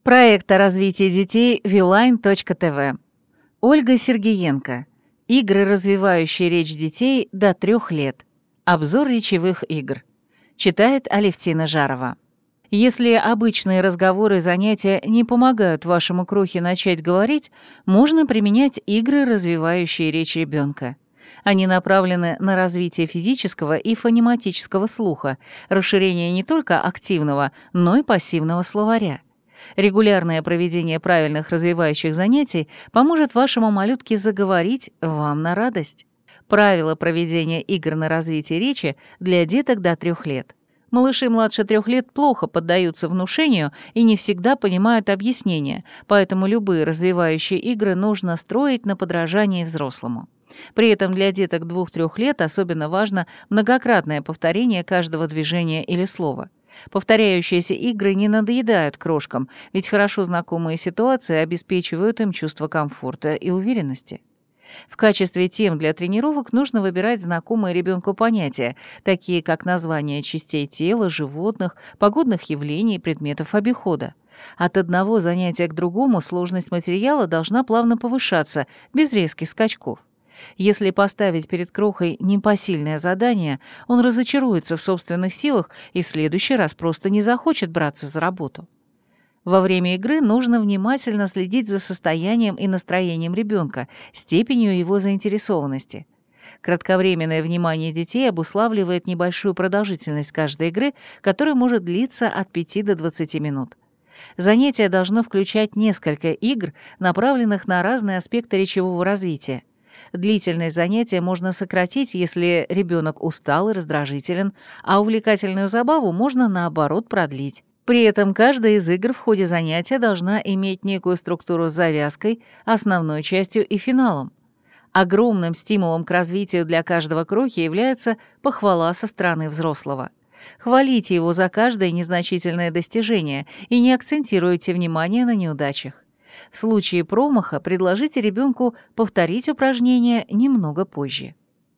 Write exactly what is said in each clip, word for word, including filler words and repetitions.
Проект о развитии детей вилайн точка тэ вэ. Ольга Сергеенко. Игры, развивающие речь детей до трех лет. Обзор речевых игр. Читает Алевтина Жарова. Если обычные разговоры и занятия не помогают вашему крохе начать говорить, можно применять игры, развивающие речь ребенка. Они направлены на развитие физического и фонематического слуха, расширение не только активного, но и пассивного словаря. Регулярное проведение правильных развивающих занятий поможет вашему малютке заговорить вам на радость. Правила проведения игр на развитие речи для деток до трех лет. Малыши младше трех лет плохо поддаются внушению и не всегда понимают объяснения, поэтому любые развивающие игры нужно строить на подражании взрослому. При этом для деток двух-трёх лет особенно важно многократное повторение каждого движения или слова. Повторяющиеся игры не надоедают крошкам, ведь хорошо знакомые ситуации обеспечивают им чувство комфорта и уверенности. В качестве тем для тренировок нужно выбирать знакомые ребенку понятия, такие как названия частей тела, животных, погодных явлений и предметов обихода. От одного занятия к другому сложность материала должна плавно повышаться, без резких скачков. Если поставить перед крохой непосильное задание, он разочаруется в собственных силах и в следующий раз просто не захочет браться за работу. Во время игры нужно внимательно следить за состоянием и настроением ребенка, степенью его заинтересованности. Кратковременное внимание детей обуславливает небольшую продолжительность каждой игры, которая может длиться от пяти до двадцати минут. Занятие должно включать несколько игр, направленных на разные аспекты речевого развития. Длительность занятия можно сократить, если ребенок устал и раздражителен, а увлекательную забаву можно, наоборот, продлить. При этом каждая из игр в ходе занятия должна иметь некую структуру с завязкой, основной частью и финалом. Огромным стимулом к развитию для каждого крохи является похвала со стороны взрослого. Хвалите его за каждое незначительное достижение и не акцентируйте внимание на неудачах. В случае промаха предложите ребенку повторить упражнение немного позже.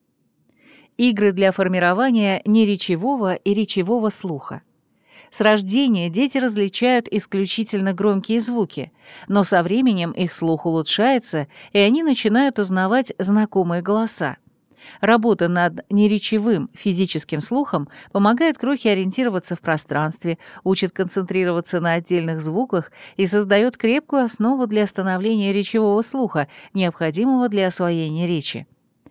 Игры для формирования неречевого и речевого слуха. С рождения дети различают исключительно громкие звуки, но со временем их слух улучшается, и они начинают узнавать знакомые голоса. Работа над неречевым физическим слухом помогает крохе ориентироваться в пространстве, учит концентрироваться на отдельных звуках и создает крепкую основу для становления речевого слуха, необходимого для освоения речи.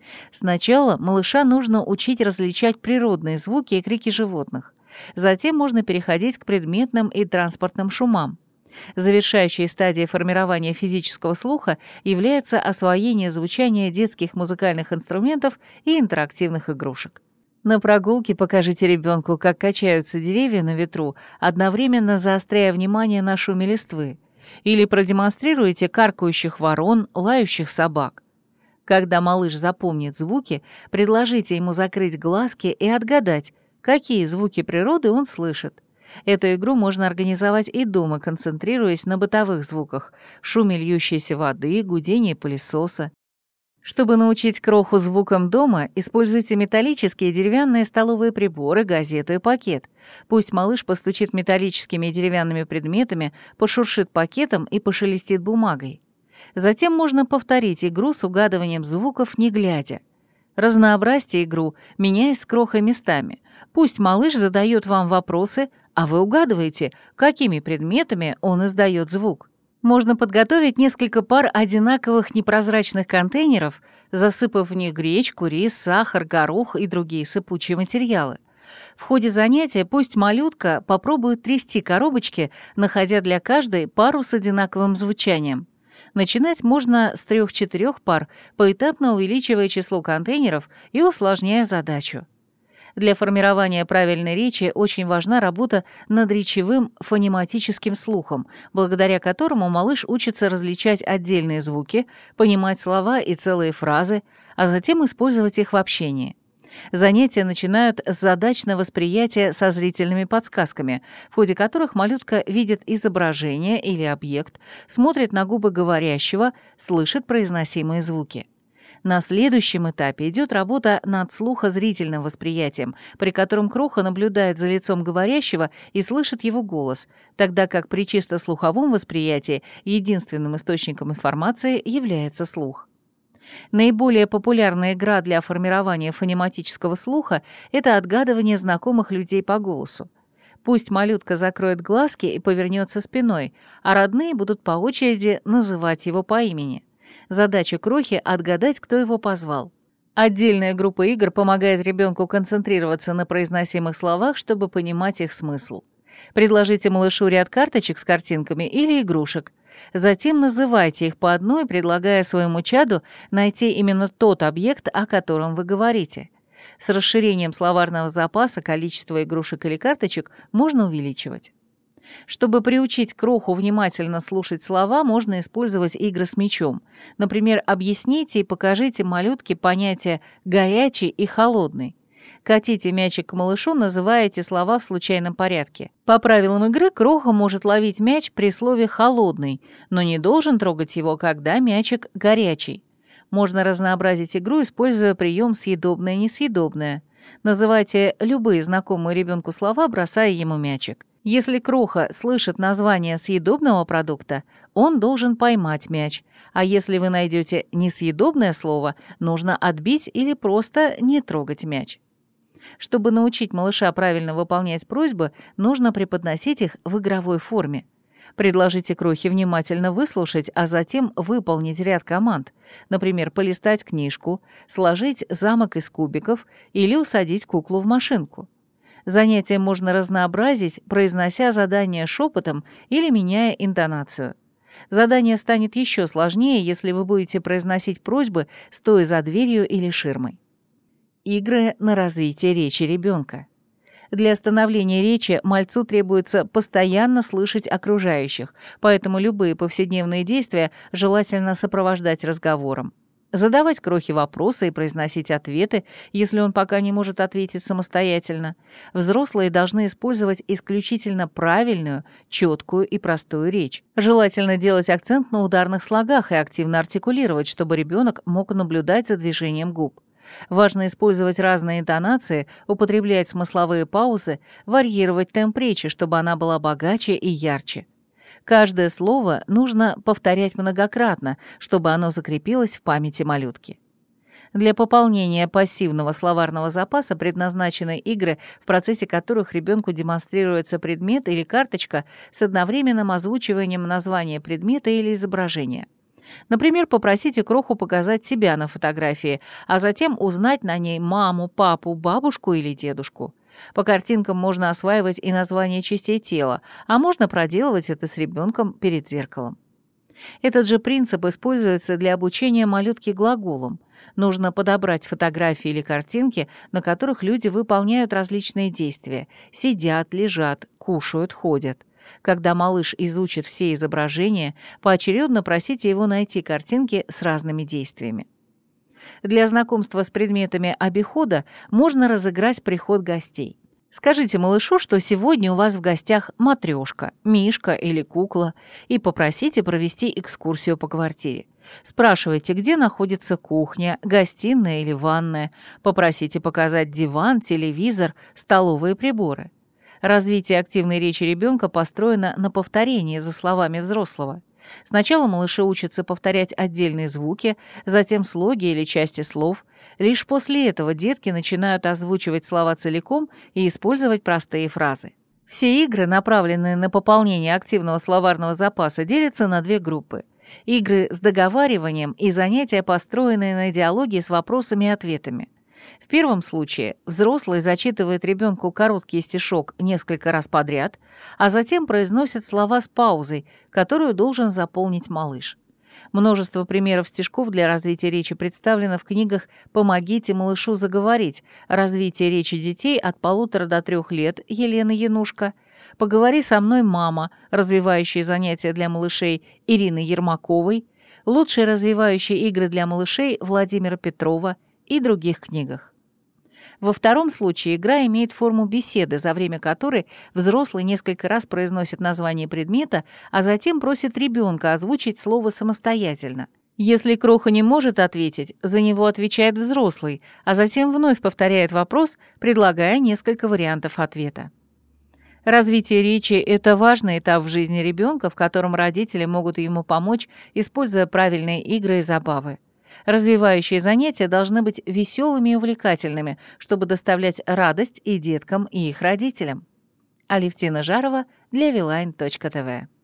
Сначала малыша нужно учить различать природные звуки и крики животных. Затем можно переходить к предметным и транспортным шумам. Завершающей стадией формирования физического слуха является освоение звучания детских музыкальных инструментов и интерактивных игрушек. На прогулке покажите ребенку, как качаются деревья на ветру, одновременно заостряя внимание на шуме листвы, или продемонстрируйте каркающих ворон, лающих собак. Когда малыш запомнит звуки, предложите ему закрыть глазки и отгадать, какие звуки природы он слышит. Эту игру можно организовать и дома, концентрируясь на бытовых звуках — шуме льющейся воды, гудении пылесоса. Чтобы научить кроху звукам дома, используйте металлические и деревянные столовые приборы, газету и пакет. Пусть малыш постучит металлическими и деревянными предметами, пошуршит пакетом и пошелестит бумагой. Затем можно повторить игру с угадыванием звуков, не глядя. Разнообразьте игру, меняясь с крохой местами. Пусть малыш задает вам вопросы, а вы угадываете, какими предметами он издает звук. Можно подготовить несколько пар одинаковых непрозрачных контейнеров, засыпав в них гречку, рис, сахар, горох и другие сыпучие материалы. В ходе занятия пусть малютка попробует трясти коробочки, находя для каждой пару с одинаковым звучанием. Начинать можно с трех-четырех пар, поэтапно увеличивая число контейнеров и усложняя задачу. Для формирования правильной речи очень важна работа над речевым фонематическим слухом, благодаря которому малыш учится различать отдельные звуки, понимать слова и целые фразы, а затем использовать их в общении. Занятия начинают с задач на восприятие со зрительными подсказками, в ходе которых малютка видит изображение или объект, смотрит на губы говорящего, слышит произносимые звуки. На следующем этапе идет работа над слухозрительным восприятием, при котором Кроха наблюдает за лицом говорящего и слышит его голос, тогда как при чисто слуховом восприятии единственным источником информации является слух. Наиболее популярная игра для формирования фонематического слуха — это отгадывание знакомых людей по голосу. Пусть малютка закроет глазки и повернется спиной, а родные будут по очереди называть его по имени. Задача Крохи — отгадать, кто его позвал. Отдельная группа игр помогает ребенку концентрироваться на произносимых словах, чтобы понимать их смысл. Предложите малышу ряд карточек с картинками или игрушек. Затем называйте их по одной, предлагая своему чаду найти именно тот объект, о котором вы говорите. С расширением словарного запаса количество игрушек или карточек можно увеличивать. Чтобы приучить Кроху внимательно слушать слова, можно использовать игры с мячом. Например, объясните и покажите малютке понятия «горячий» и «холодный». Катите мячик к малышу, называя эти слова в случайном порядке. По правилам игры Кроха может ловить мяч при слове «холодный», но не должен трогать его, когда мячик горячий. Можно разнообразить игру, используя прием «съедобное-несъедобное». Называйте любые знакомые ребенку слова, бросая ему мячик. Если Кроха слышит название съедобного продукта, он должен поймать мяч, а если вы найдете несъедобное слово, нужно отбить или просто не трогать мяч. Чтобы научить малыша правильно выполнять просьбы, нужно преподносить их в игровой форме. Предложите Крохе внимательно выслушать, а затем выполнить ряд команд, например, полистать книжку, сложить замок из кубиков или усадить куклу в машинку. Занятие можно разнообразить, произнося задание шепотом или меняя интонацию. Задание станет еще сложнее, если вы будете произносить просьбы, стоя за дверью или ширмой. Игры на развитие речи ребенка. Для становления речи мальцу требуется постоянно слышать окружающих, поэтому любые повседневные действия желательно сопровождать разговором. Задавать Крохе вопросы и произносить ответы, если он пока не может ответить самостоятельно. Взрослые должны использовать исключительно правильную, четкую и простую речь. Желательно делать акцент на ударных слогах и активно артикулировать, чтобы ребенок мог наблюдать за движением губ. Важно использовать разные интонации, употреблять смысловые паузы, варьировать темп речи, чтобы она была богаче и ярче. Каждое слово нужно повторять многократно, чтобы оно закрепилось в памяти малютки. Для пополнения пассивного словарного запаса предназначены игры, в процессе которых ребенку демонстрируется предмет или карточка с одновременным озвучиванием названия предмета или изображения. Например, попросите Кроху показать себя на фотографии, а затем узнать на ней маму, папу, бабушку или дедушку. По картинкам можно осваивать и названия частей тела, а можно проделывать это с ребенком перед зеркалом. Этот же принцип используется для обучения малютки глаголам. Нужно подобрать фотографии или картинки, на которых люди выполняют различные действия – сидят, лежат, кушают, ходят. Когда малыш изучит все изображения, поочередно просите его найти картинки с разными действиями. Для знакомства с предметами обихода можно разыграть приход гостей. Скажите малышу, что сегодня у вас в гостях матрёшка, мишка или кукла, и попросите провести экскурсию по квартире. Спрашивайте, где находится кухня, гостиная или ванная. Попросите показать диван, телевизор, столовые приборы. Развитие активной речи ребенка построено на повторении за словами взрослого. Сначала малыши учатся повторять отдельные звуки, затем слоги или части слов. Лишь после этого детки начинают озвучивать слова целиком и использовать простые фразы. Все игры, направленные на пополнение активного словарного запаса, делятся на две группы. Игры с договариванием и занятия, построенные на диалоге с вопросами и ответами. В первом случае взрослый зачитывает ребенку короткий стишок несколько раз подряд, а затем произносит слова с паузой, которую должен заполнить малыш. Множество примеров стишков для развития речи представлено в книгах «Помогите малышу заговорить. Развитие речи детей от полутора до трех лет» Елены Янушко, «Поговори со мной, мама. Развивающие занятия для малышей» Ирины Ермаковой, «Лучшие развивающие игры для малышей» Владимира Петрова и других книгах. Во втором случае игра имеет форму беседы, за время которой взрослый несколько раз произносит название предмета, а затем просит ребенка озвучить слово самостоятельно. Если Кроха не может ответить, за него отвечает взрослый, а затем вновь повторяет вопрос, предлагая несколько вариантов ответа. Развитие речи – это важный этап в жизни ребенка, в котором родители могут ему помочь, используя правильные игры и забавы. Развивающие занятия должны быть веселыми и увлекательными, чтобы доставлять радость и деткам, и их родителям. Алевтина Жарова для Вилайн точка тэ вэ